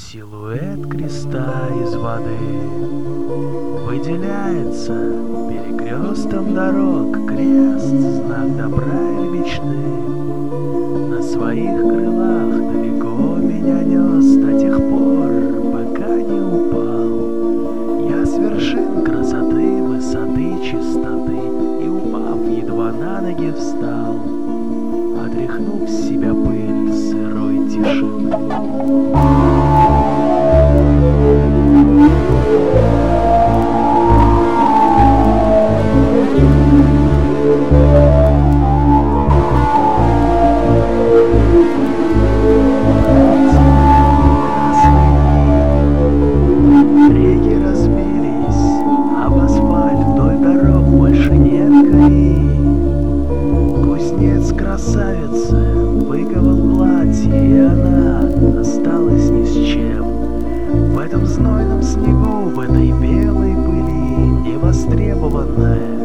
Силуэт креста из воды выделяется перекрестом дорог. Крест — знак добра и мечты. На своих крылах далеко меня нес до тех пор, пока не упал. Я с вершин красоты, высоты, чистоты, и, упав, едва на ноги встал, отряхнув с себя пыль сырой тишины. Реки разбились об асфальт, вдоль дорог больше нет колеи. Кузнец красавицы выковал платье, и она осталась ни с чем. В этом знойном снегу, в этой белой пыли, невостребованная